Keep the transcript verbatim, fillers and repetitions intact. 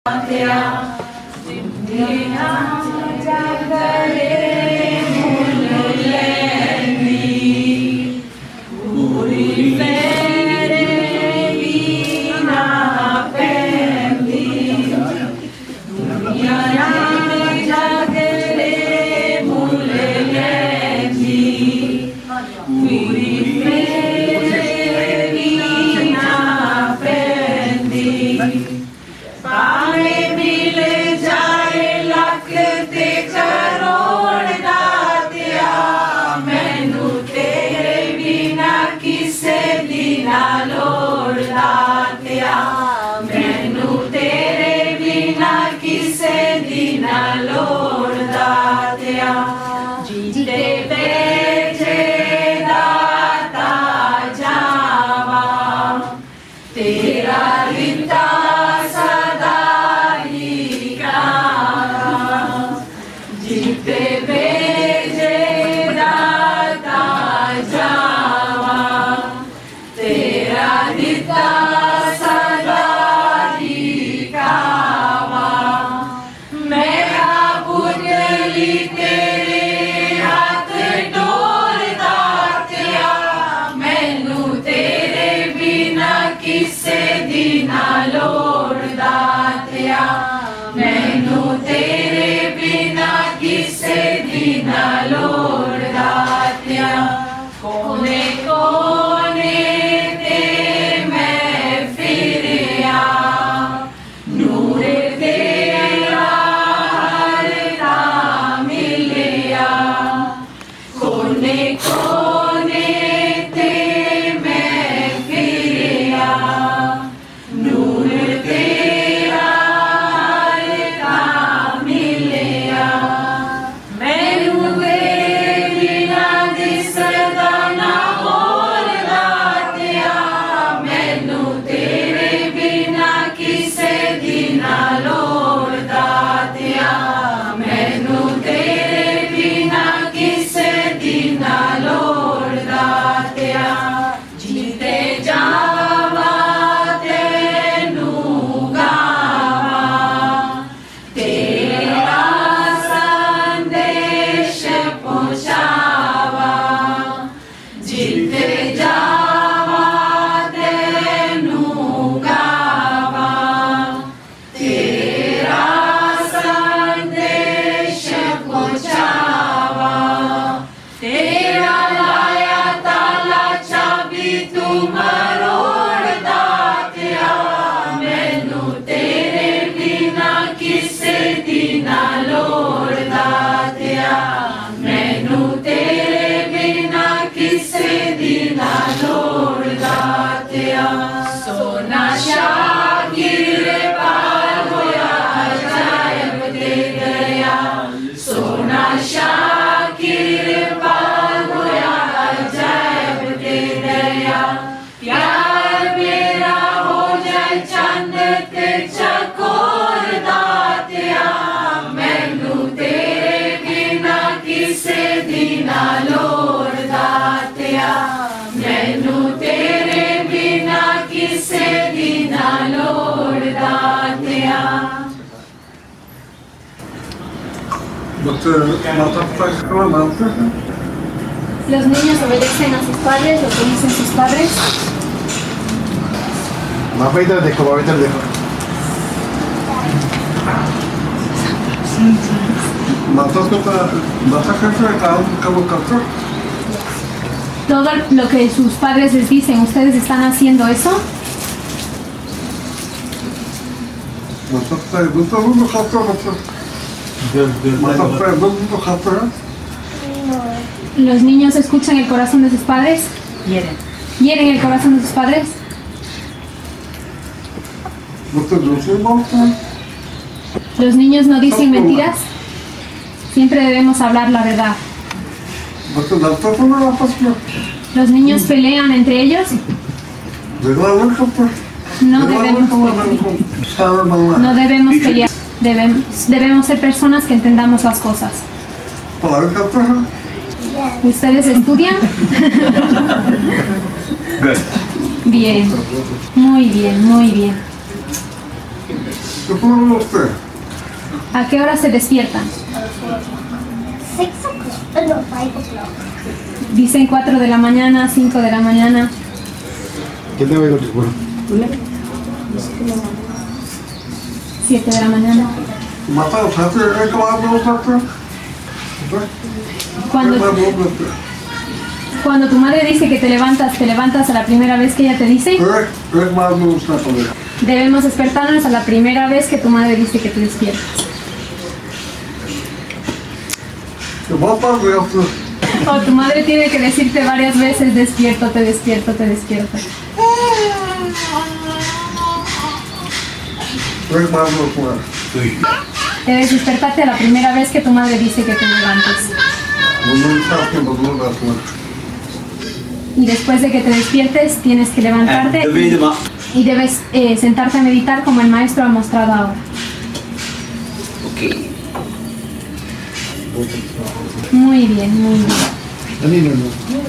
Los niños obedecen a sus padres, lo que dicen sus padres. Todo lo que sus padres les dicen, ¿ustedes están haciendo eso? ¿Los niños escuchan el corazón de sus padres? Hieren. ¿Hieren el corazón de sus padres? ¿Los niños no dicen mentiras? Siempre debemos hablar la verdad. ¿Los niños pelean entre ellos? No debemos pelear. No debemos pelear. Debemos, debemos ser personas que entendamos las cosas. ¿Ustedes estudian? Bien. Muy bien, muy bien. ¿A qué hora se despiertan? Six o'clock. No, five o'clock. Dicen cuatro de la mañana, cinco de la mañana. ¿Qué te va a ir a tu escuela? siete de la mañana. Cuando, cuando tu madre dice que te levantas, ¿te levantas a la primera vez que ella te dice? Debemos despertarnos a la primera vez que tu madre dice que te despiertas. O tu madre tiene que decirte varias veces, despierto, te despierto, te despierto. Debes despertarte a la primera vez que tu madre dice que te levantes. Y después de que te despiertes, tienes que levantarte y, y debes eh, sentarte a meditar como el maestro ha mostrado ahora. Okay. Muy bien, muy bien.